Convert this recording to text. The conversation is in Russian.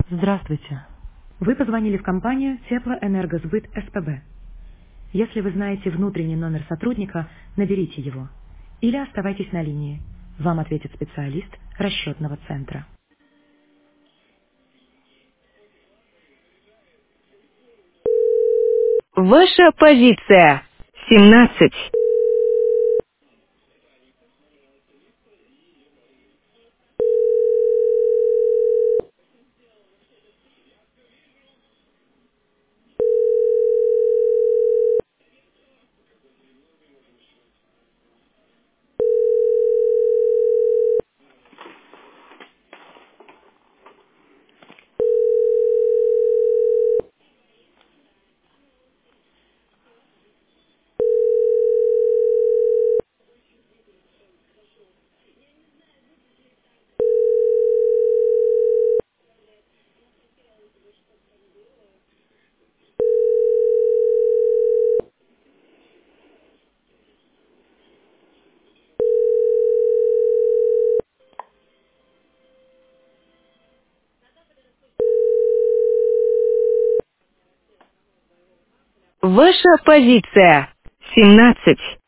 Здравствуйте. Вы позвонили в компанию Теплоэнергосбыт СПБ. Если вы знаете внутренний номер сотрудника, наберите его. Или оставайтесь на линии. Вам ответит специалист расчетного центра. Ваша позиция 17. Ваша позиция 17.